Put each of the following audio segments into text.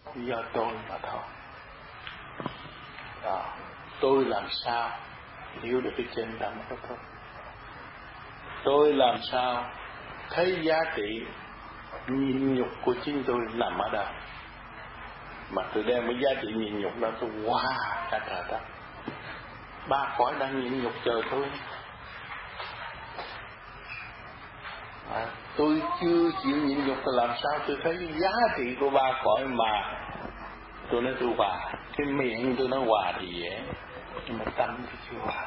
do tôi mà thôi. Đó. Tôi làm sao hiểu được cái chân tâm đó thôi. Tôi làm sao thấy giá trị nhịn nhục của chính tôi nằm ở đâu, mà tôi đem cái giá trị nhịn nhục đó tôi qua cả trời đất. Ba cõi đang nhịn nhục chờ tôi. Tôi chưa chịu nhịn nhục thì làm sao tôi thấy giá trị của ba cõi mà tôi nói tôi hòa. Cái miệng tôi nói hòa thì dễ, nhưng mà tâm tôi chưa hòa.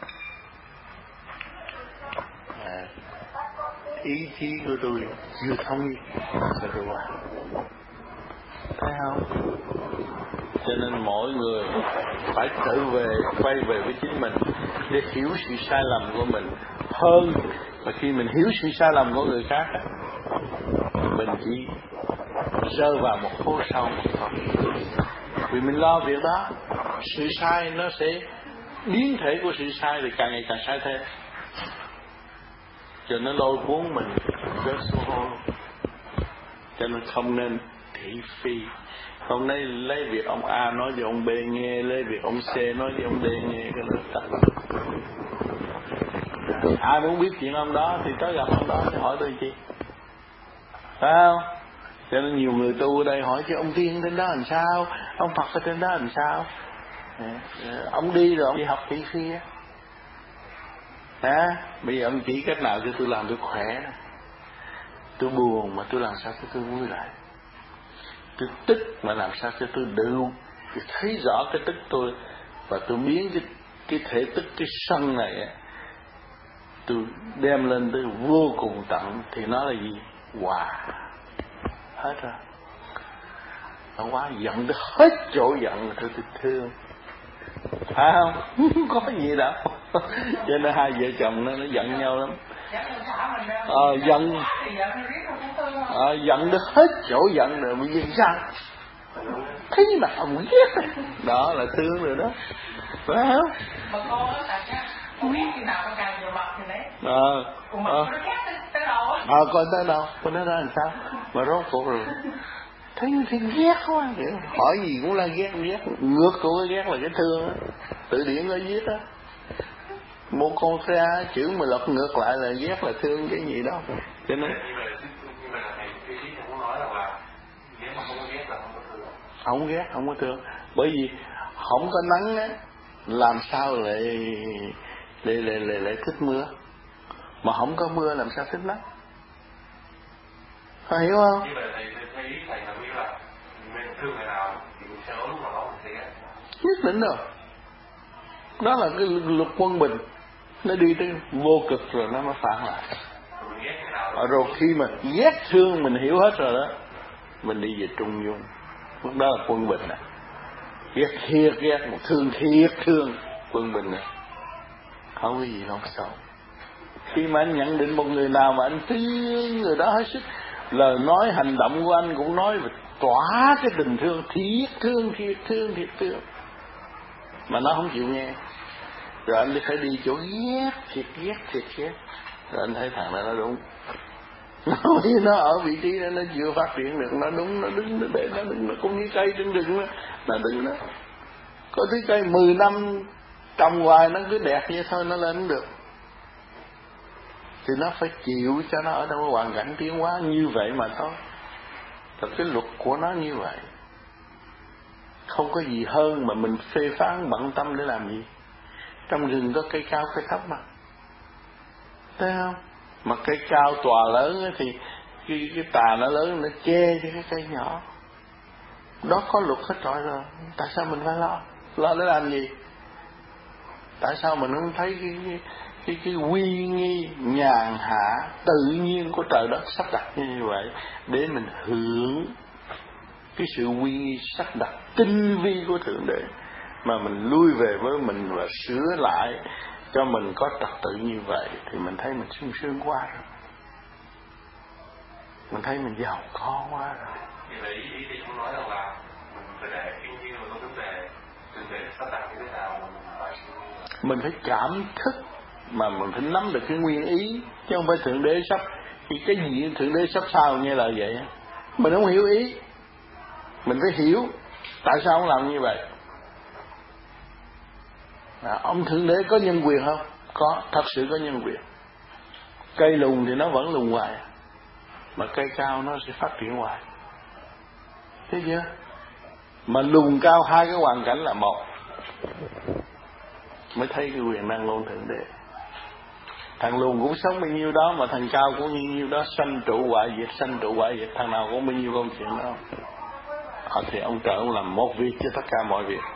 Ý chí của tôi chưa thống nhất là tôi hòa. Thấy không? Cho nên mỗi người phải trở về, quay về với chính mình để hiểu sự sai lầm của mình hơn. Và khi mình hiểu sự sai lầm của người khác, mình chỉ rơi vào một hố sâu một thôi. Vì mình lo việc đó, sự sai nó sẽ biến thể của sự sai thì càng ngày càng sai thêm, cho nó lôi cuốn mình rớt xuống hố. Cho nên không nên thị phi, không nên lấy việc ông A nói với ông B nghe, lấy việc ông C nói với ông D nghe, cái đó tắt. Ai muốn biết chuyện ông đó thì tới gặp ông đó để hỏi tôi chi, phải không? Cho nên nhiều người tu ở đây hỏi chứ ông Tiên trên đó làm sao, ông Phật ở trên đó làm sao. Ông đi rồi ông đi học thị phi á. Bây giờ ông chỉ cách nào cho tôi làm tôi khỏe, tôi buồn mà tôi làm sao cho tôi vui lại, tôi tức mà làm sao cho tôi đỡ, tôi thấy rõ cái tức tôi và tôi biến cái thể tức, cái sân này tôi đem lên tới vô cùng tận thì nó là gì? Hòa hết rồi. Nó quá giận tới hết chỗ giận rồi tôi thương, phải không? Không có gì đâu. Cho nên hai vợ chồng nó giận nhau lắm. Giận tới hết chỗ giận rồi bây giờ sao? Thấy mặt ông ghét đó là thương rồi đó, phải không? Mà con á con ghét khi nào con càng nhiều mặt thì đấy. Còn nó ghét tới đâu á? Coi tới đâu? Con nói ra làm sao? Mà rốt cuộc rồi thấy ghét quá, hỏi gì cũng là ghét. Ngược của cái ghét là cái thương á. Tự điển nó viết á, một con ra chữ mà lật ngược lại là ghét là thương cái gì đó. Cho nên không ghét, không có thương. Bởi vì không có nắng á, làm sao lại thích mưa, mà không có mưa làm sao thích nắng. Có hiểu không? Nhất định rồi. Đó là cái luật quân bình, nó đi tới vô cực rồi nó mới phản lại. Rồi khi mà ghét thương mình hiểu hết rồi đó, mình đi về trung dung. Lúc đó là quân bình nè. Ghét thiệt ghét, một thương thiệt thương, quân bình nè. Không có gì đâu xấu. Khi mà anh nhận định một người nào mà anh thương người đó hết sức, lời nói hành động của anh cũng nói và tỏa cái tình thương, thiệt thương, mà nó không chịu nghe, rồi anh phải đi chỗ thiệt ghét, rồi anh thấy thằng đó nó đúng. Nó ở vị trí đó nó chưa phát triển được, nó đúng, nó đứng để nó đứng, nó cũng như cây trên rừng đó, nó đứng đó. Có thứ cây 10 năm trồng hoài nó cứ đẹp vậy thôi, nó lên không được. Thì nó phải chịu cho nó ở trong cái hoàn cảnh tiến hóa như vậy mà thôi. Thật cái luật của nó như vậy. Không có gì hơn mà mình phê phán bận tâm để làm gì. Trong rừng có cây cao cây thấp mà, thấy không? Mà cây cao tòa lớn thì cái tà nó lớn nó che cho cái cây nhỏ. Đó có luật hết trọi rồi. Tại sao mình phải lo để làm gì? Tại sao mình không thấy cái uy nghi nhàn hạ tự nhiên của trời đất sắp đặt như vậy để mình hưởng cái sự uy nghi sắp đặt tinh vi của Thượng Đế, mà mình lui về với mình và sửa lại cho mình có trật tự như vậy thì mình thấy mình sung sướng quá rồi, mình thấy mình giàu có quá rồi. Như vậy ý thì cũng nói rằng là mình phải để cái như mà có vấn đề Thượng Đế sắp đặt như thế nào mình phải cảm thức mà mình phải nắm được cái nguyên ý, chứ không phải Thượng Đế sắp. Thì cái gì Thượng Đế sắp sao nghe là vậy, mình không hiểu ý, Mình phải hiểu tại sao ông làm như vậy. Ông Thượng Đế có nhân quyền không? Có, thật sự có nhân quyền. Cây lùn thì nó vẫn lùn hoài, mà cây cao nó sẽ phát triển hoài. Thấy chưa? Mà lùn cao hai cái hoàn cảnh là một, mới thấy cái quyền năng luôn Thượng Đế. Thằng lùn cũng sống bao nhiêu đó, mà thằng cao cũng bao nhiêu đó, sanh trụ hoại diệt, sanh trụ hoại diệt, thằng nào cũng bao nhiêu câu chuyện đó. Thì ông trời ông làm một việc cho tất cả mọi việc.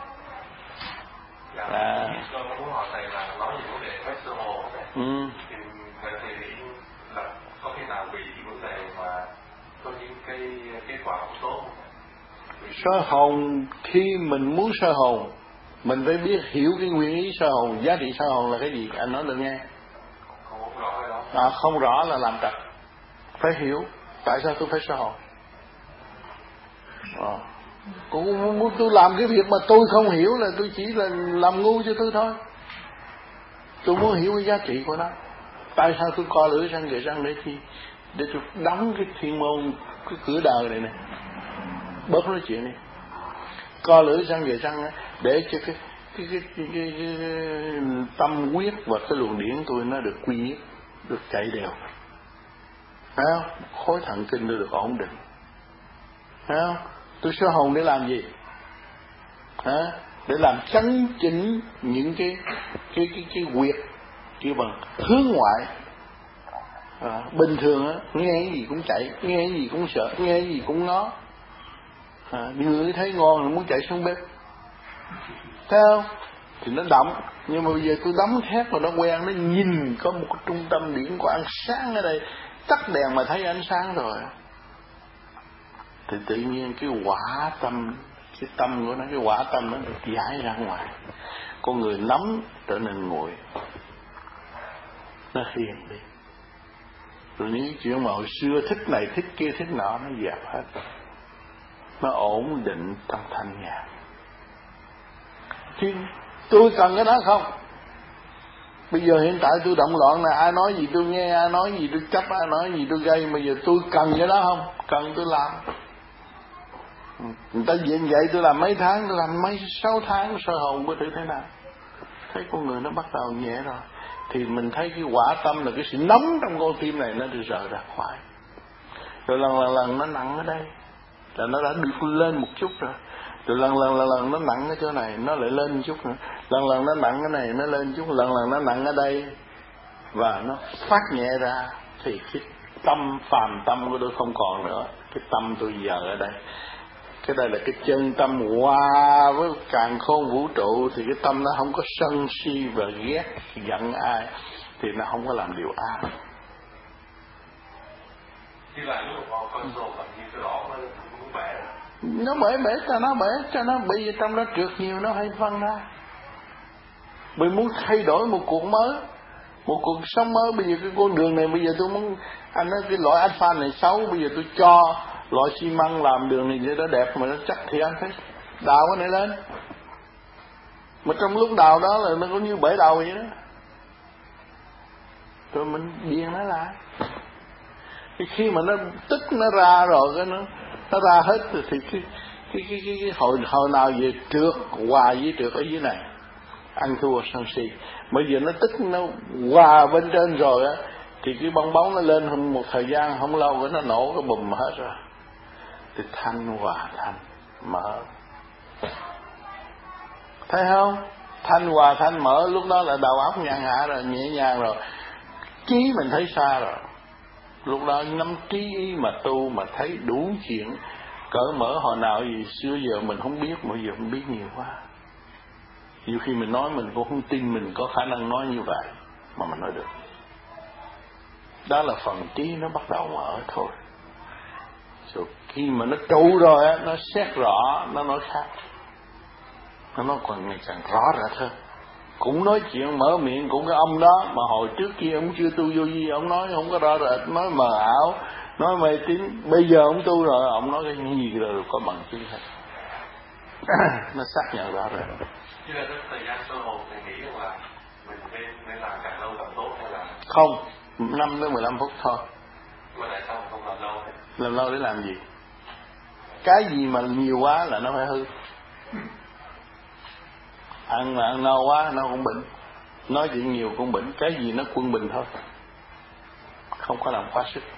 Tôi muốn hỏi thầy là nói về vấn đề vết sơ hồn này. Thì là có khi nào vì vấn đề mà có những cái quả không tốt không? Sơ hồn, khi mình muốn sơ hồn, mình phải biết hiểu cái nguyên lý sơ hồn. Giá trị sơ hồn là cái gì? Anh nói được nghe. Không rõ đó. Không rõ là làm trật. Phải hiểu tại sao tôi phải sơ hồn. Tôi làm cái việc mà tôi không hiểu là tôi chỉ là làm ngu cho tôi thôi. Tôi muốn hiểu cái giá trị của nó. Tại sao tôi co lưỡi răng gậy răng để chi? Để tôi đóng cái thiên môn, cái cửa đời này nè. Bớt nói chuyện đi. Co lưỡi răng gậy răng để cho cái tâm quyết và cái luồng điển tôi nó được quy nhất, được chạy đều. Phải không? Khối thần kinh nó được ổn định. Phải không? Tôi sơ hồn để làm gì? Để làm chấn chỉnh những cái quyệt kêu bằng hướng ngoại. Bình thường á, nghe cái gì cũng chạy, nghe cái gì cũng sợ, nghe cái gì cũng ngó. Người thấy ngon là muốn chạy xuống bếp. Thấy không? Thì nó động. Nhưng mà bây giờ tôi đóng thép mà nó quen, nó nhìn có một trung tâm điển của ánh sáng ở đây, tắt đèn mà thấy ánh sáng rồi, thì tự nhiên cái quả tâm, cái tâm của nó, cái quả tâm nó được giải ra ngoài. Con người nóng trở nên nguội, nó hiền đi. Rồi những chuyện mà hồi xưa thích này thích kia thích nọ nó dẹp hết rồi. Nó ổn định trong thanh nhàn. Thì tôi cần cái đó không? Bây giờ hiện tại tôi động loạn là ai nói gì tôi nghe, ai nói gì tôi chấp, ai nói gì tôi gây. Bây giờ tôi cần cái đó không? Cần tôi làm. Người ta diện vậy tôi làm mấy tháng, tôi làm mấy 6 tháng sơ hồn có thể thế nào. Thấy con người nó bắt đầu nhẹ rồi, thì mình thấy cái quả tâm là cái sự nóng trong con tim này nó được rời ra khỏi. Rồi lần nó nặng ở đây là nó đã được lên một chút rồi. Rồi lần nó nặng ở chỗ này nó lại lên một chút nữa. Lần nó nặng cái này nó lên chút, lần nó nặng ở đây và nó phát nhẹ ra, thì cái tâm phàm tâm của tôi không còn nữa. Cái tâm tôi giờ ở đây. Cái đây là cái chân tâm hòa với càn khôn vũ trụ, thì cái tâm nó không có sân si và ghét giận ai, thì nó không có làm điều ác. Chứ là lúc mà con sổ còn như cái lỗ nó bể. Nó bể cho nó bây giờ trong đó trượt nhiều nó hay phân ra. Bởi muốn thay đổi một cuộc mới, một cuộc sống mới. Bây giờ cái con đường này bây giờ tôi muốn, anh nói cái loại alpha này xấu, bây giờ tôi cho loại xi măng làm đường này cho nó đẹp mà nó chắc, thì anh thấy đào cái này lên. Mà trong lúc đào đó là nó có như bể đầu vậy đó. Rồi mình điền nó lại. Khi mà nó tức nó ra rồi, cái nó ra hết rồi, thì cái hồi nào về trượt hòa với trượt ở dưới này, ăn thua sân si. Bây giờ nó tức nó hòa bên trên rồi á, thì cái bong bóng nó lên một thời gian không lâu cái nó nổ cái bùm hết rồi. Thì thanh hòa thanh mở, thấy không? Thanh hòa thanh mở, lúc đó là đầu óc nhàn hạ rồi, nhẹ nhàng rồi, trí mình thấy xa rồi. Lúc đó nắm trí ý mà tu mà thấy đủ chuyện cởi mở hồi nào gì xưa giờ mình không biết, mà giờ mình biết nhiều quá. Nhiều khi mình nói mình cũng không tin mình có khả năng nói như vậy mà mình nói được. Đó là phần trí nó bắt đầu mở thôi. Rồi khi mà nó trụ rồi á, nó xét rõ, nó nói khác. Nó nói còn ngày càng rõ rệt hơn. Cũng nói chuyện mở miệng cũng cái ông đó mà hồi trước kia ông chưa tu vô vi, ông nói không có rõ rệt, nói mờ ảo, nói mê tín. Bây giờ ông tu rồi, ông nói cái gì rồi có bằng chứng hết. Nó xác nhận rõ rệt. Chứ là thời gian sơ hồn thì nghĩ là mình nên làm càng lâu càng tốt hay là không, 5 đến 15 phút thôi. Mà tại sao không làm lâu? Làm lâu để làm gì? cái gì mà nhiều quá là nó phải hư. Ăn mà ăn no quá nó cũng bệnh, nói chuyện nhiều cũng bệnh. Cái gì nó quân bình thôi, không có làm quá sức.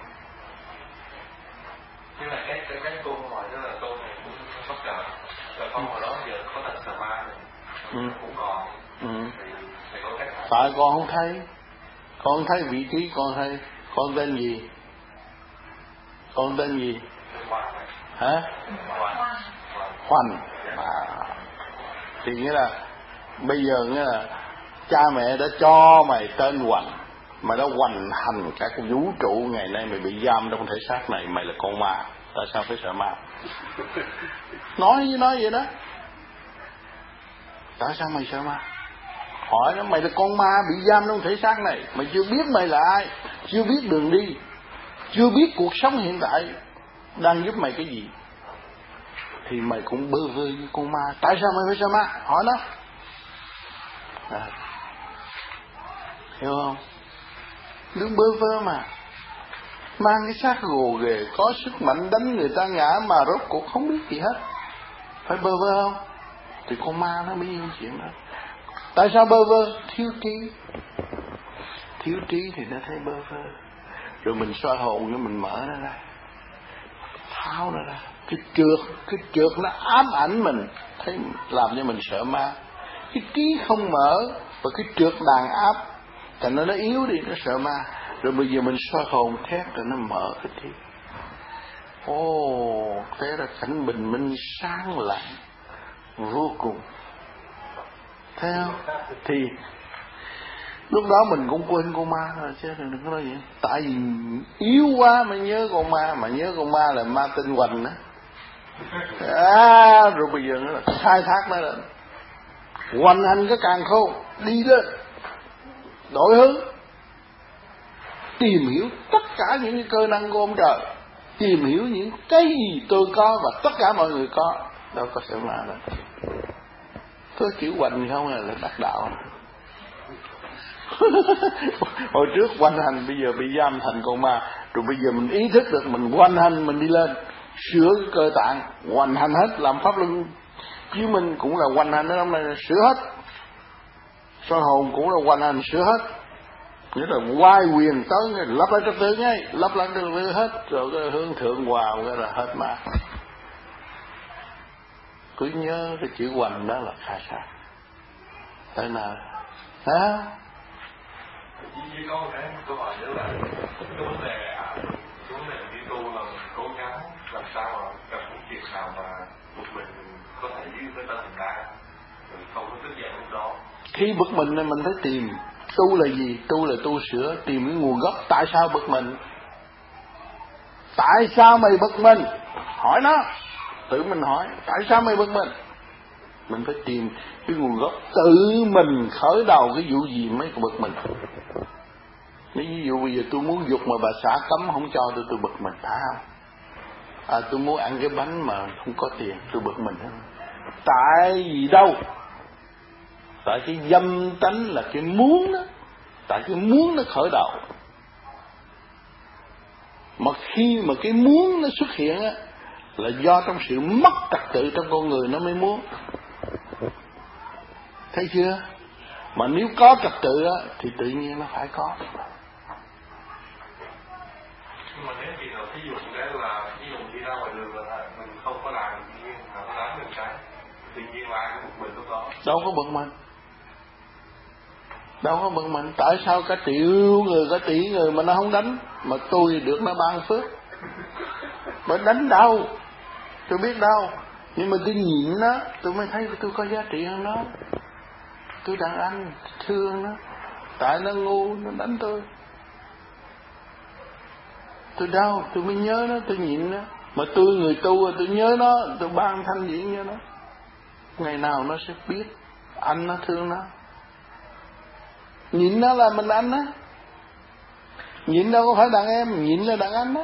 Nhưng mà cái câu hỏi đó là câu này cũng bất ngờ. Rồi con hồi đó giờ có thành sờ ma này cũng còn thì có cách nào? Tại con không thấy, con không thấy vị trí con thấy. Con tên gì? Con tên gì? Hả? Hoành. Thì nghĩa là bây giờ nghĩa là cha mẹ đã cho mày tên Hoành, mày đã hoành hành cả cái vũ trụ, ngày nay mày bị giam trong thể xác này, mày là con ma, tại sao phải sợ ma? Nói vậy đó. Tại sao mày sợ ma? Hỏi nó, mày là con ma bị giam trong thể xác này, mày chưa biết mày là ai, chưa biết đường đi, chưa biết cuộc sống hiện tại đang giúp mày cái gì, thì mày cũng bơ vơ như con ma. Tại sao mày phải sợ ma? Hỏi nó. Hiểu không? Đừng bơ vơ mà. Mang cái xác gồ ghề, có sức mạnh đánh người ta ngã mà rốt cuộc không biết gì hết. Phải bơ vơ không? Thì con ma nó mới yêu chuyện đó. Tại sao bơ vơ? Thiếu trí. Thiếu trí thì nó thấy bơ vơ. Rồi mình soi hồn cho mình mở nó ra, tháo nó ra. Cái trượt nó ám ảnh mình, thấy làm cho mình sợ ma. Cái trí không mở và cái trượt đàn áp, thành nó yếu đi, nó sợ ma. Rồi bây giờ mình soi hồn thét rồi nó mở cái trí. Thế là cảnh bình minh sáng lạng vô cùng. Thấy không? Thì lúc đó mình cũng quên con ma rồi chứ đừng có nói vậy. Tại vì yếu quá mới nhớ con ma, mà nhớ con ma là ma tinh Hoành đó. Rồi bây giờ nó khai thác nó lên, hoành hành cái càn khôn, đi lên đổi hướng, tìm hiểu tất cả những cái cơ năng của ông trời, tìm hiểu những cái gì tôi có và tất cả mọi người có. Đâu có sợ ma đâu. Có chữ hoành không là đắc đạo. Hồi trước hoành hành, bây giờ bị giam thành con ma. Rồi bây giờ mình ý thức được mình hoành hành, mình đi lên sửa cái cơ tạng, hoành hành hết, làm pháp luân chiếu minh cũng là hoành hành ở trong này, sửa hết. Soi hồn cũng là hoành hành, sửa hết. Nghĩa là quay quyền tới, lắp lại trật tự ngay, lắp lại trật tự hết, rồi cái hướng thượng hòa cái là hết ma. Cứ nhớ cái chữ hoành đó là khai sát. Tại nào? Hả? Chỉ có một cái câu hỏi nữa là cái vấn đề đi tu là mình cố gắng làm sao mà gặp một chuyện nào mà một mình có thể giữ với ta thành ra, mình không có tức giận lúc đó. Khi bực mình nên mình phải tìm tu là gì? Tu là tu sửa, tìm cái nguồn gốc. Tại sao bực mình? Tại sao mày bực mình? Hỏi nó. Tự mình hỏi, tại sao mày bực mình? Mình phải tìm cái nguồn gốc, tự mình khởi đầu cái vụ gì mới bực mình. Ví dụ bây giờ tôi muốn dục mà bà xã cấm không cho tôi bực mình, phải không? Tôi muốn ăn cái bánh mà không có tiền, tôi bực mình. Tại vì đâu? Tại cái dâm tánh là cái muốn đó. Tại cái muốn nó khởi đầu. Mà khi mà cái muốn nó xuất hiện á, là do trong sự mất trật tự trong con người nó mới muốn. Thấy chưa? Mà nếu có trật tự á thì tự nhiên nó phải có. Nhưng mà nếu chị nào ví dụ đấy là ví dụ đi ra ngoài đường là mình không có làm tự nhiên nó đánh mình cái, tự nhiên là ai cũng bực mình lúc đó. Đâu có bực mình. Đâu có bực mình. Tại sao cả triệu người, cả tỷ người mà nó không đánh, mà tôi được nó ban phước? Mà đánh đâu? Tôi biết đâu. Nhưng mà tôi nhịn nó, tôi mới thấy tôi có giá trị hơn nó. Tôi đàn anh thương nó. Tại nó ngu nó đánh tôi. Tôi đau, tôi mới nhớ nó, tôi nhịn nó. Mà tôi người tu tôi nhớ nó, tôi ban thanh điển cho nó. Ngày nào nó sẽ biết anh nó thương nó. Nhịn nó là mình anh á. Nhịn đâu có phải đàn em, nhịn là đàn anh á.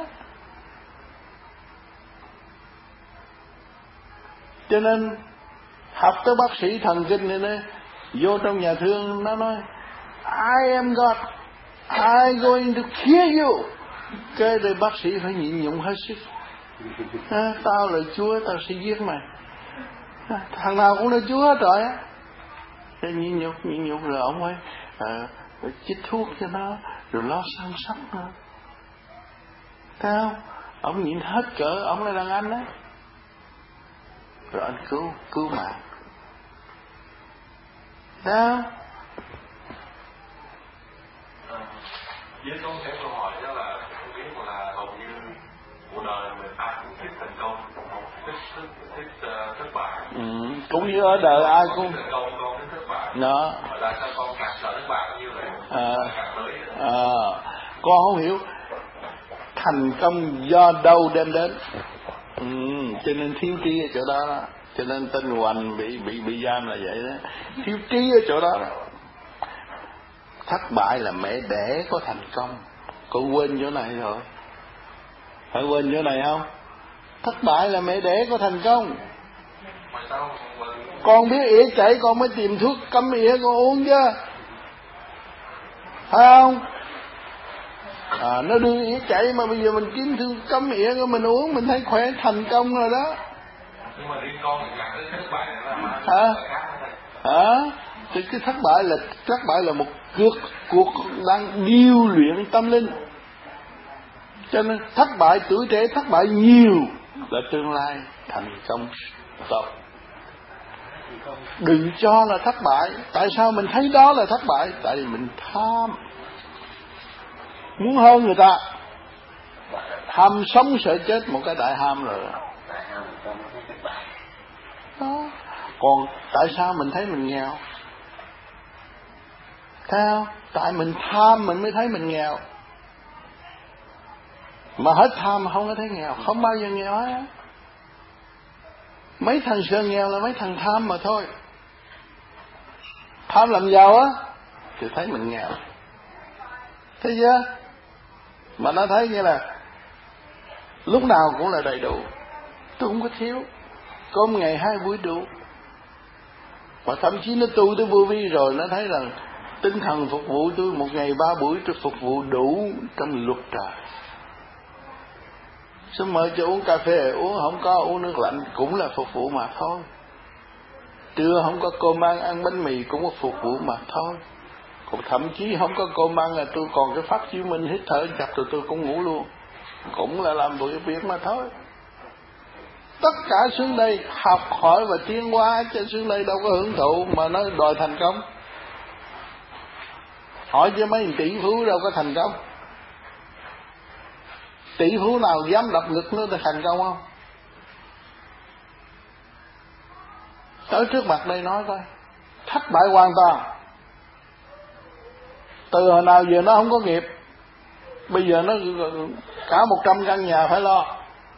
Cho nên học tới bác sĩ thần kinh này đây, vô trong nhà thương nó nói I am God, I going to kill you. Cái đây bác sĩ phải nhịn nhục hết sức. Tao là Chúa, tao sẽ giết mày. Thằng nào cũng là Chúa hết rồi á. Nhịn nhục rồi ông ấy chích thuốc cho nó, rồi lo săn sóc nữa. Thấy không? Ông nhịn hết cỡ, ông là đàn anh đó. Rồi anh cứu mạng. Thấy không? Với con cái câu hỏi đó là không biết là hầu như cuộc đời mình ai cũng thích thành công, không thích thất bại. Cũng như ở đời ai cũng thành công, con thích thất bại. Đó. Mà tại sao con càng sợ thất bại như vậy? Càng tới. Con không hiểu thành công do đâu đem đến. Cho nên thiếu trí ở chỗ đó. Cho nên tên Hoành bị giam là vậy đó. Thiếu trí ở chỗ đó. Thất bại là mẹ đẻ có thành công. Con quên chỗ này rồi. Phải quên chỗ này không? Thất bại là mẹ đẻ có thành công. Con biết ỉa chảy con mới tìm thuốc cấm ỉa con uống chứ. Phải không? Nó đưa ỉa chảy mà bây giờ mình kiếm thuốc cấm ỉa của mình uống, mình thấy khỏe thành công rồi đó. Nhưng mà riêng con thì càng thất bại là thì cái thất bại là một cuộc đang điêu luyện tâm linh. Cho nên thất bại tuổi trẻ thất bại nhiều là tương lai thành công tốt. Đừng cho là thất bại. Tại sao mình thấy đó là thất bại? Tại vì mình tham, muốn hơn người ta. Ham sống sợ chết, một cái đại ham rồi đó. Còn tại sao mình thấy mình nghèo? Thấy không? Tại mình tham mình mới thấy mình nghèo. Mà hết tham mà không có thấy nghèo. Không bao giờ nghèo hết. Mấy thằng sợ nghèo là mấy thằng tham mà thôi. Tham làm giàu á thì thấy mình nghèo. Thấy chưa? Mà nó thấy như là lúc nào cũng là đầy đủ. Tôi không có thiếu. Cơm ngày 2 buổi đủ. Và thậm chí nó tu tới vô vi rồi, nó thấy rằng tinh thần phục vụ tôi 1 ngày 3 buổi tôi phục vụ đủ trong luật trời. Sao mời cho uống cà phê uống, không có uống nước lạnh cũng là phục vụ mà thôi. Trưa không có cơm ăn bánh mì cũng có phục vụ mà thôi. Còn thậm chí không có cơm ăn là tôi còn cái pháp chiếu minh hít thở chặt rồi tôi cũng ngủ luôn. Cũng là làm việc mà thôi. Tất cả xuống đây học hỏi và tiến hóa, chứ xuống đây đâu có hưởng thụ mà nó đòi thành công. Hỏi chứ mấy tỷ phú đâu có thành công. Tỷ phú nào dám đập ngực nó thành công không? Tới trước mặt đây nói coi, thất bại hoàn toàn. Từ hồi nào giờ nó không có nghiệp, bây giờ nó cả 100 căn nhà phải lo,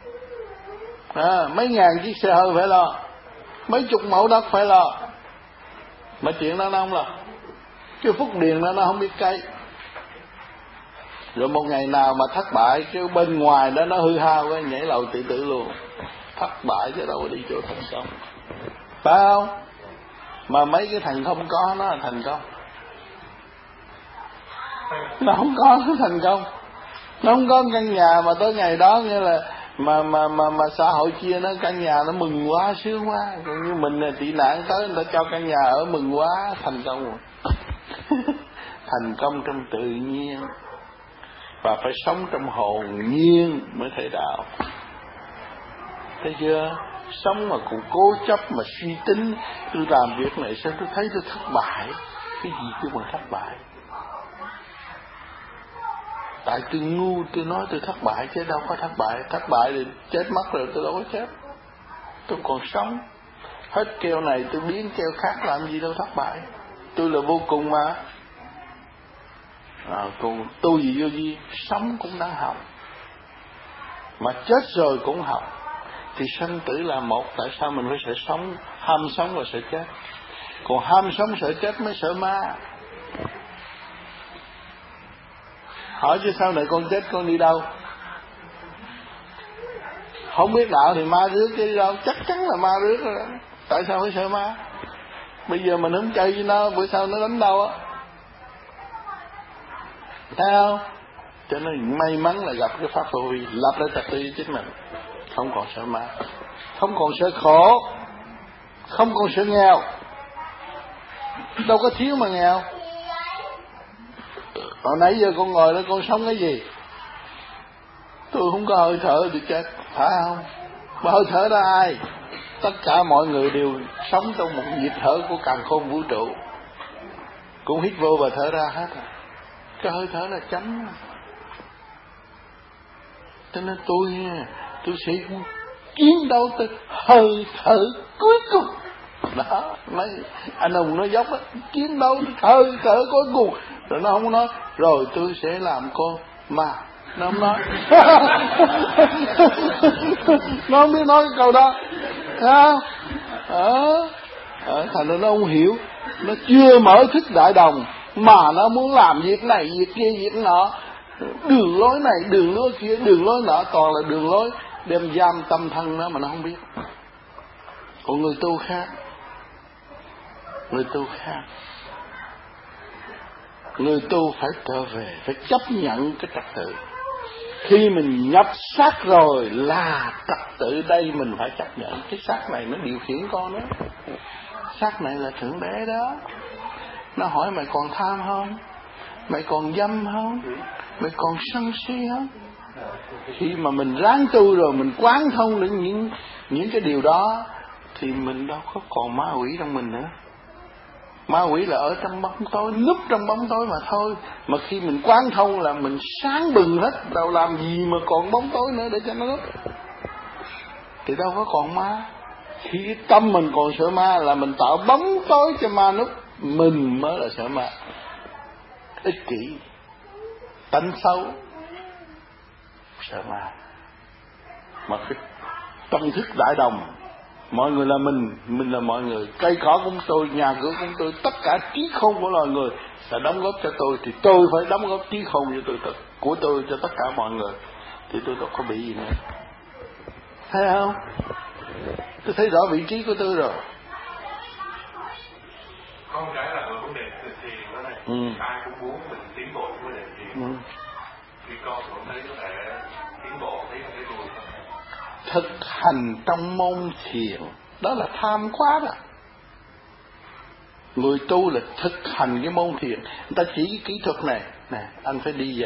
mấy ngàn chiếc xe hơi phải lo, mấy chục mẫu đất phải lo. Mà chuyện đó nó không lo. Cái phúc điền đó nó không biết cây. Rồi một ngày nào mà thất bại, cái bên ngoài đó nó hư hao, cái nhảy lầu tự tử luôn. Thất bại chứ đâu có đi chỗ thành công. Phải không? Mà mấy cái thằng không có nó là thành công. Nó không có nó thành công. Nó không có căn nhà mà tới ngày đó như là mà xã hội chia nó căn nhà nó mừng quá, sướng quá. Còn như mình là tị nạn tới người ta cho căn nhà ở mừng quá, thành công rồi. Thành công trong tự nhiên. Và phải sống trong hồn nhiên mới thể đạo. Thấy chưa? Sống mà cũng cố chấp mà suy tính, tôi làm việc này sao tôi thấy tôi thất bại. Cái gì chứ mà thất bại? Tại tôi ngu tôi nói tôi thất bại chứ đâu có thất bại. Thất bại thì chết mất rồi, tôi đâu có chết. Tôi còn sống. Hết keo này tôi biến keo khác, làm gì đâu thất bại. Tôi là vô cùng mà. Còn tu gì vô gì, sống cũng đang học. Mà chết rồi cũng học. Thì sanh tử là một. Tại sao mình phải sợ sống? Ham sống và sợ chết. Còn ham sống sợ chết mới sợ ma. Hỏi chứ sau này con chết con đi đâu? Không biết đạo thì ma rước chứ đi đâu. Chắc chắn là ma rước rồi đó. Tại sao phải sợ ma? Bây giờ mình không chơi với nó, bữa sau nó đánh đâu á. Thấy không? Cho nên may mắn là gặp cái pháp vô vi, lập ra trật tự chính mình. không còn sợ ma, không còn sợ khổ, không còn sợ nghèo. Đâu có thiếu mà nghèo. Hồi nãy giờ con ngồi đó con sống cái gì? Tôi không có hơi thở thì chết, phải không? Mà hơi thở đó ai? Tất cả mọi người đều sống trong một nhịp thở của càn khôn vũ trụ, cũng hít vô và thở ra hết rồi. Cái hơi thở là chánh. Cho nên tôi sẽ chiến đấu tới hơi thở cuối cùng. Đó, mấy anh hùng nó dốc á, chiến đấu hơi thở cuối cùng. Rồi nó không nói rồi tôi sẽ làm con ma, nó không nói. Nó không biết nói cái câu đó, thấy không? Thành ra nó không hiểu, nó chưa mở thức đại đồng mà nó muốn làm việc này việc kia việc nọ, đường lối này đường lối kia đường lối nọ, toàn là đường lối đem giam tâm thân nó mà nó không biết. Còn người tu khác, người tu khác, người tu phải trở về, phải chấp nhận cái trật tự. Khi mình nhập xác rồi là trật tự đây, mình phải chấp nhận. Cái xác này nó điều khiển con đó, xác này là thượng đế đó. Nó hỏi mày còn tham không, mày còn dâm không, mày còn sân si không? Khi mà mình ráng tu rồi, mình quán thông được những cái điều đó, thì mình đâu có còn ma quỷ trong mình nữa. Ma quỷ là ở trong bóng tối, núp trong bóng tối mà thôi. Mà khi mình quán thông là mình sáng bừng hết, đâu làm gì mà còn bóng tối nữa để cho nó núp. Thì đâu có còn ma. Khi tâm mình còn sợ ma là mình tạo bóng tối cho ma núp, mình mới là sợ ma. Ích kỷ, tánh xấu, sợ ma. Mà cái tâm thức đại đồng, mọi người là mình là mọi người, cây cỏ của tôi, nhà cửa của tôi, tất cả trí khôn của loài người sẽ đóng góp cho tôi, thì tôi phải đóng góp trí khôn của tôi cho tất cả mọi người, thì tôi đâu có bị gì nữa. Thấy không? Tôi thấy rõ vị trí của tôi rồi. Có một cái là vấn đề thiền đó này, ai cũng muốn mình tiến bộ với vấn đề thiền. Khi con cũng thấy có thể tiến bộ, thấy vui. Thực hành trong môn thiền đó là tham quá đó. Người tu là thực hành cái môn thiền. Người ta chỉ cái kỹ thuật này, nè anh phải đi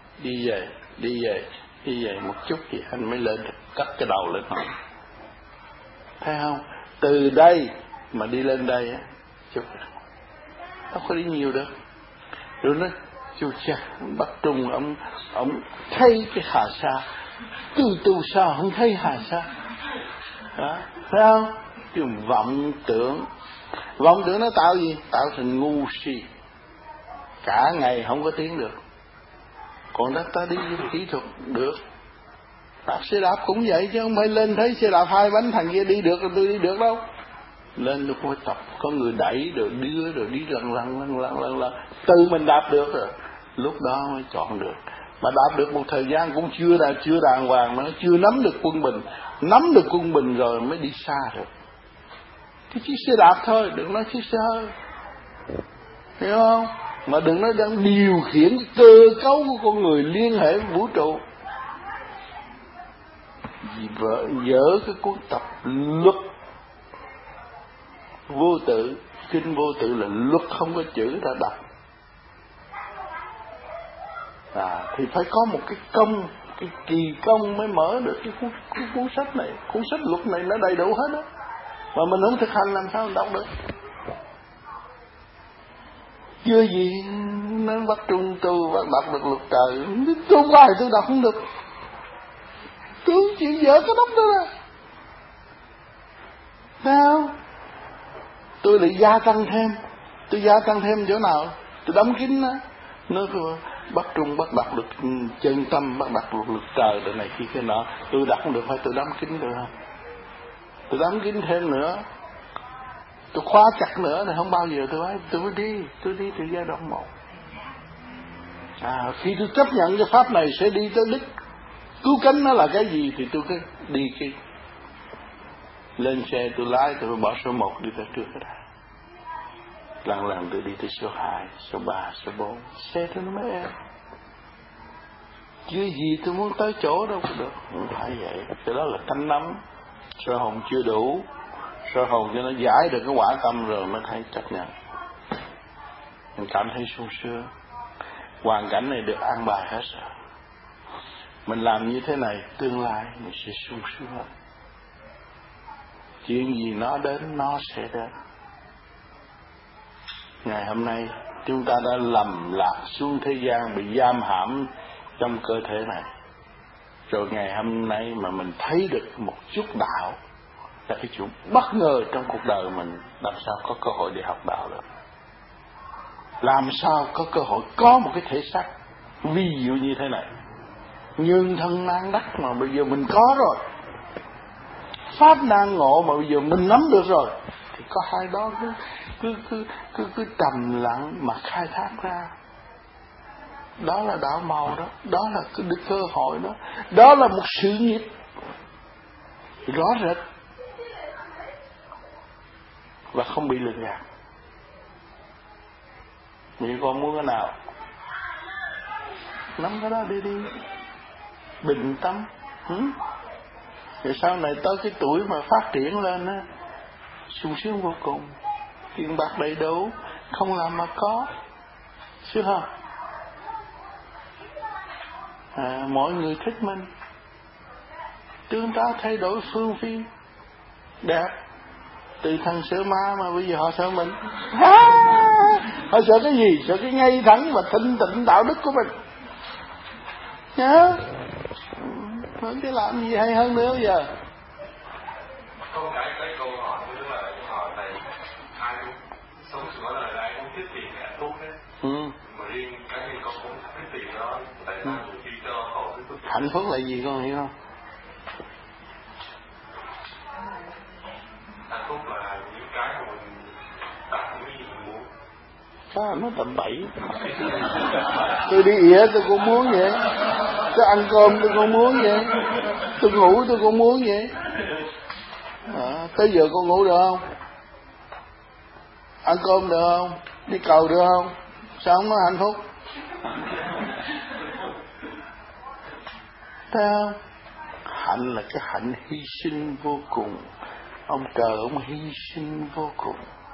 về một chút thì anh mới lên được, cắt cái đầu lên hỏi. Thấy không? Từ đây mà đi lên đây á, chút không có đi nhiều được. Rồi nó chú cha Bắc Trung ông thấy cái hà sa, tu sao không thấy hà sa, đó, thấy không? Chứ vọng tưởng nó tạo gì? Tạo thành ngu si, cả ngày không có tiến được. Còn ta đi kỹ thuật được. Đạp xe đạp cũng vậy chứ không phải lên thấy xe đạp hai bánh thằng kia đi được rồi tôi đi được đâu. Lên được phải tập, có người đẩy rồi đưa rồi đi lần từ mình đạp được rồi, lúc đó mới chọn được. Mà đạp được một thời gian cũng chưa đàng hoàng, mà nó chưa nắm được quân bình rồi mới đi xa được. Cái chiếc xe đạp thôi, đừng nói chiếc xe hơi, hiểu không? Mà đừng nói đang điều khiển cái cơ cấu của con người liên hệ với vũ trụ. Vì dở cái cuốn tập luật vô tự, kinh vô tự là luật không có chữ ta đọc. Thì phải có một cái công, cái kỳ công mới mở được cái cuốn sách này. Cuốn sách luật này nó đầy đủ hết á, mà mình không thực hành làm sao mình đọc được. Chưa gì nó bắt trung tu bắt đọc được luật trời, tôi bài tôi đọc không được, tôi không chịu dở cái đốc đó ra. Thấy không? Tôi lại gia tăng thêm chỗ nào? Tôi đóng kín đó. Nó bắt trung bắt đọc được chân tâm, bắt đọc được luật trời, đời này kia cái nọ. Tôi đọc không được, phải tôi đóng kín được không? Tôi đóng kín thêm nữa, tôi khóa chặt nữa thì không bao giờ tôi đi từ giai đoạn 1. Khi tôi chấp nhận cái pháp này sẽ đi tới đích cứu cánh nó là cái gì thì tôi cứ đi cái lên xe tôi lái, tôi bỏ số 1 đi tới trước cái đó. Lần tôi đi tới số 2, số 3, số 4, xe tôi nó mới êm. chưa gì tôi muốn tới chỗ đâu có được. Không phải vậy. Cái đó là tánh nắm. Sơ hồn chưa đủ. Sơ hồn cho nó giải được cái quả tâm rồi mới thấy chấp nhận. Mình cảm thấy sung sướng. Hoàn cảnh này được an bài hết rồi. Mình làm như thế này, tương lai mình sẽ sung sướng hơn. Chuyện gì nó đến, nó sẽ đến. Ngày hôm nay, chúng ta đã lầm lạc xuống thế gian, bị giam hãm trong cơ thể này. Rồi ngày hôm nay mà mình thấy được một chút đạo, là cái chuyện bất ngờ trong cuộc đời mình. Làm sao có cơ hội để học đạo được? Làm sao có cơ hội có một cái thể xác vi diệu như thế này? Nhưng thân nan đắc mà bây giờ mình có rồi, pháp nan ngộ mà bây giờ mình nắm được rồi, thì có hai đó cứ trầm lặng mà khai thác ra. Đó là đạo màu đó, đó là cái cơ hội đó, đó là một sự nghiệp rõ rệt và không bị lừa gạt. Vì con muốn cái nào nắm cái đó đi, bình tâm. Rồi sau này tới cái tuổi mà phát triển lên á, sung sướng vô cùng, tiền bạc đầy đủ, không làm mà có, sướng không? Mọi người thích mình, tương tác thay đổi phương phi đẹp. Từ thằng sợ ma mà bây giờ họ sợ mình. Họ sợ cái gì? Sợ cái ngay thẳng và thanh tịnh đạo đức của mình. Nhớ cái làm gì hay hơn nữa bây giờ? Không, cái câu hỏi của là câu hỏi này, ai cũng sống sửa đời ai cũng thích tiền là tốt đấy. Mà riêng cá nhân con cũng thích tiền đó, tại sao nhiều khi cho họ thích phúc? Hạnh phúc là gì con hiểu không? Hạnh phúc là những cái mà mình đặt những gì mình muốn. Nó tầm bậy. Tôi đi ỉa tôi cũng muốn vậy, tôi ăn cơm tôi cũng muốn vậy, tôi ngủ tôi cũng muốn vậy. Tới giờ con ngủ được không? Ăn cơm được không? Đi cầu được không? Sao không có hạnh phúc? Thấy không? Hạnh là cái hạnh hy sinh vô cùng. Ông trời ông hy sinh vô cùng.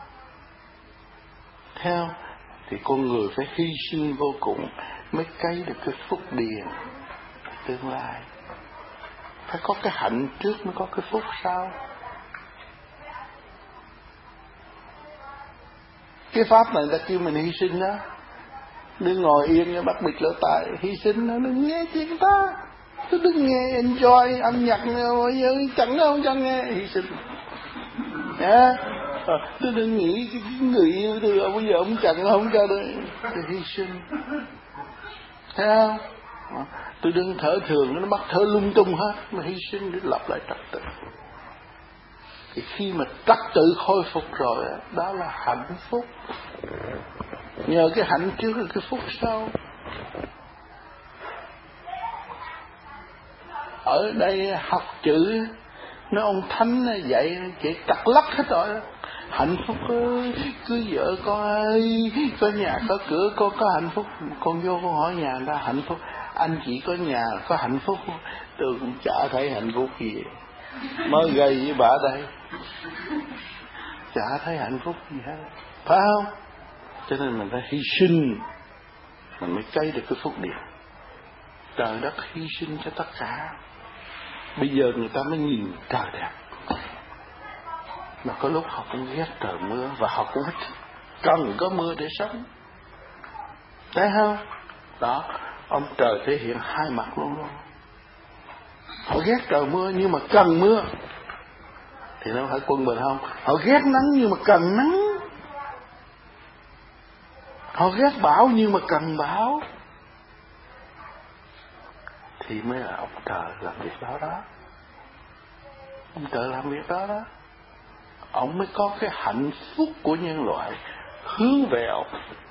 Theo thì con người phải hy sinh vô cùng mới cấy được cái phúc điền tương lai. Phải có cái hạnh trước mới có cái phúc sau. Cái pháp này ta kêu mình hy sinh đó. Đừng ngồi yên bắt bịt lỗ tai. Hy sinh nó đừng nghe chuyện ta. Tôi đừng nghe enjoy âm nhạc chẳng đâu cho nghe. Hy sinh. Tôi đừng nghĩ cái người yêu tôi bây giờ ông chẳng không cho tôi. Tôi hy sinh. Thấy không? Tôi đừng thở thường nó bắt thở lung tung hết. Mà hy sinh để lập lại trật tự. Thì khi mà trật tự khôi phục rồi, đó là hạnh phúc. Nhờ cái hạnh trước là cái phúc sau. Ở đây học chữ, nó ông Thánh dạy chỉ trật lắc hết rồi. Hạnh phúc ơi, cưới vợ con ơi, có nhà có cửa con có hạnh phúc. Con vô con hỏi nhà người ta hạnh phúc. Anh chị có nhà có hạnh phúc không? Tôi cũng chả thấy hạnh phúc gì. Mới gây với bà đây, chả thấy hạnh phúc gì hết, phải không? Cho nên mình phải hy sinh, mình mới cấy được cái phúc điền. Trời đất hy sinh cho tất cả. Bây giờ người ta mới nhìn trời đẹp. Mà có lúc họ cũng ghét trời mưa, và họ cũng cần có mưa để sống. Thấy không? Đó, ông trời thể hiện hai mặt luôn luôn. Họ ghét trời mưa nhưng mà cần mưa thì nó phải quân bình không? Họ ghét nắng nhưng mà cần nắng. Họ ghét bão nhưng mà cần bão. Thì mới là ông trời làm việc đó đó. Ông trời làm việc đó đó. Ông mới có cái hạnh phúc của nhân loại hướng về ông.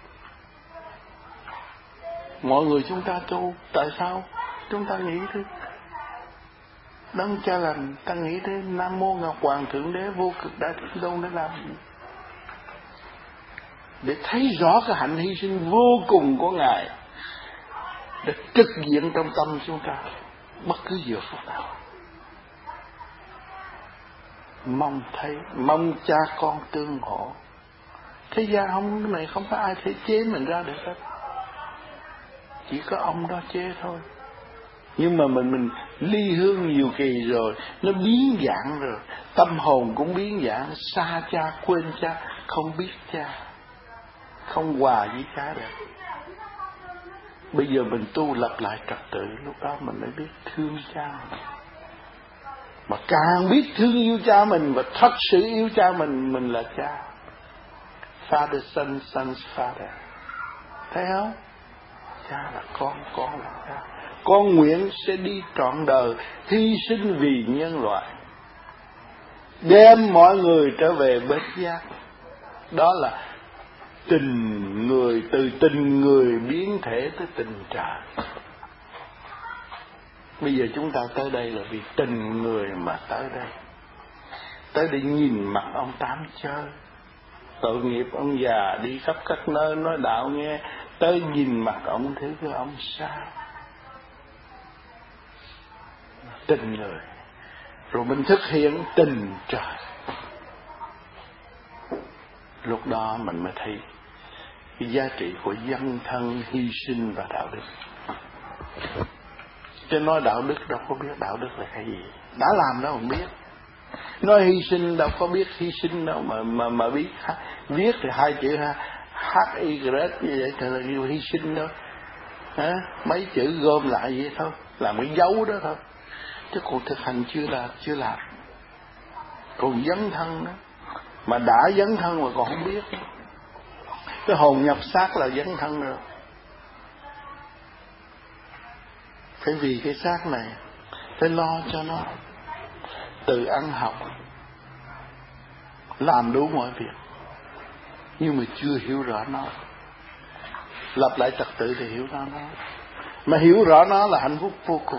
Mọi người chúng ta tu, tại sao chúng ta nghĩ thế? Đấng Cha Lành, ta nghĩ thế, Nam Mô Ngọc Hoàng Thượng Đế Vô Cực Đại Thiên Tôn để làm gì? Để thấy rõ cái hạnh hy sinh vô cùng của Ngài. để trực diện trong tâm chúng ta bất cứ giờ phút nào. Mong thấy, mong cha con tương hỗ. Thế gian không, cái này không có ai thể chế mình ra được hết, chỉ có ông đó chế thôi. Nhưng mà mình ly hương nhiều kỳ rồi, nó biến dạng rồi, tâm hồn cũng biến dạng, xa cha quên cha, không biết cha, không hòa với cha được. Bây giờ mình tu lập lại trật tự, lúc đó mình mới biết thương cha mình. Mà càng biết thương yêu cha mình và thật sự yêu cha mình là cha. Father, son, son's father. Thấy không? Cha là con là cha. Con nguyện sẽ đi trọn đời, hy sinh vì nhân loại, đem mọi người trở về bến giác. Đó là tình người, từ tình người biến thể tới tình trời. Bây giờ chúng ta tới đây là vì tình người mà tới đây. Tới đây nhìn mặt ông Tám chơi. Tội nghiệp ông già đi khắp các nơi nói đạo nghe. Tới nhìn mặt ông thấy cái ông sao. Tình người. Rồi mình thực hiện tình trời. Lúc đó mình mới thấy cái giá trị của dấn thân, hy sinh và đạo đức. Chứ nói đạo đức đâu có biết đạo đức là cái gì. Đã làm đâu không biết. Nói hy sinh đâu có biết hy sinh đâu mà biết. Viết thì hai chữ HY như vậy thì là hy sinh đâu. Mấy chữ gom lại vậy thôi, làm cái dấu đó thôi. Chứ còn thực hành chưa làm. Còn dấn thân đó. Mà đã dấn thân mà còn không biết. Cái hồn nhập xác là dấn thân rồi. Phải vì cái xác này phải lo cho nó, tự ăn học, làm đủ mọi việc, nhưng mà chưa hiểu rõ nó. Lập lại trật tự thì hiểu rõ nó, mà hiểu rõ nó là hạnh phúc vô cùng,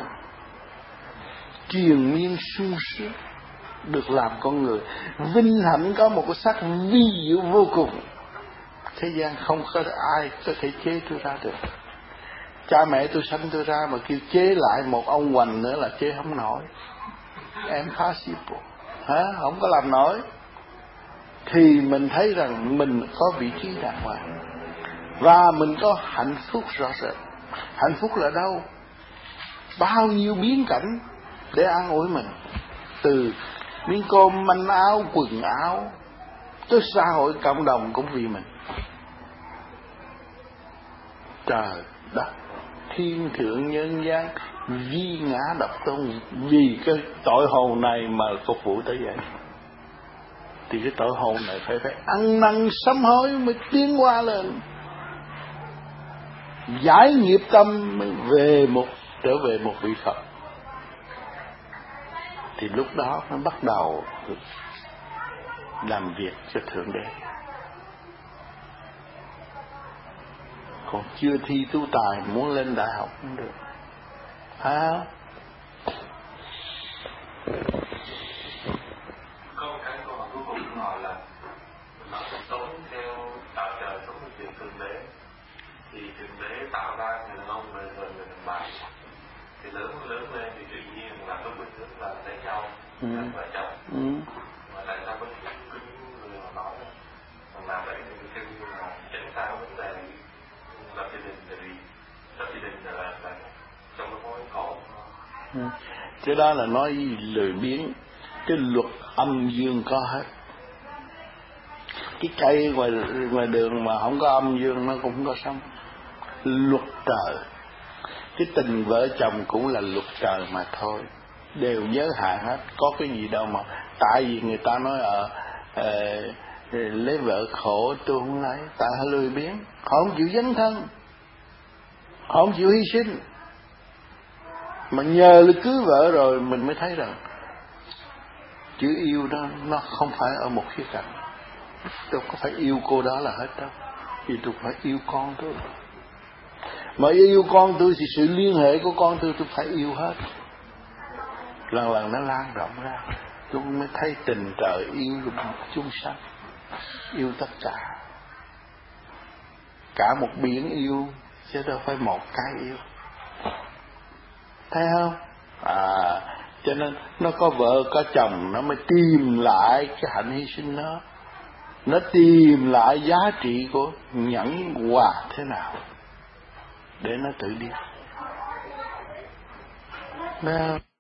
triền miên sung sướng, được làm con người, vinh hạnh có một cái xác vi diệu vô cùng. Thế gian không có ai có thể chế tôi ra được. Cha mẹ tôi sanh tôi ra mà kêu chế lại một ông hoành nữa là chế không nổi. Impossible. Không có làm nổi. Thì mình thấy rằng mình có vị trí đàng hoàng. Và mình có hạnh phúc rõ rệt. Hạnh phúc là đâu? Bao nhiêu biến cảnh để an ủi mình. Từ miếng cơm, manh áo, quần áo, tới xã hội cộng đồng cũng vì mình. Trời đất, thiên thượng nhân gian, vi ngã độc tôn, vì cái tội hồn này mà phục vụ tới vậy. Thì cái tội hồn này phải ăn năn sám hối mới tiến qua lên, giải nghiệp tâm mới trở về một vị Phật. Thì lúc đó nó bắt đầu làm việc cho Thượng Đế. Còn chưa thi tu tài muốn lên đại học không được. Có một cái câu hỏi cuối cùng hỏi là nó sống theo đạo trời, sống theo chuyện Thượng Đế. Thì Thượng Đế tạo ra người đàn ông, người đàn bà. Thì lớn lên thì tự nhiên là có bình thường là lấy nhau, làm vợ chồng. Mà tại sao có những người họ nói là làm vậy thì theo như là tránh xa vấn đề lập gia đình, tại vì lập gia đình là trong cái mối khổ. Cái đó là nói lười biếng. Cái luật âm dương có hết. Cái cây ngoài đường mà không có âm dương nó cũng không có sống. Luật trời. Cái tình vợ chồng cũng là luật trời mà thôi, đều giới hạn hết. Có cái gì đâu mà tại vì người ta nói lấy vợ khổ tôi không lấy, tại họ lười biếng, họ không chịu dấn thân, họ không chịu hy sinh. Mà nhờ là cưới vợ rồi mình mới thấy rằng chữ yêu đó nó không phải ở một khía cạnh. Tôi có phải yêu cô đó là hết đâu, vì tôi phải yêu con tôi. Mà yêu con tôi thì sự liên hệ của con tôi phải yêu hết. Lần nó lan rộng ra, tôi mới thấy tình trời yêu chúng sanh, yêu tất cả. Cả một biển yêu chứ đâu phải một cái yêu. thấy không? Cho nên nó có vợ có chồng nó mới tìm lại cái hạnh hy sinh đó, nó tìm lại giá trị của nhẫn hòa thế nào để nó tự đi.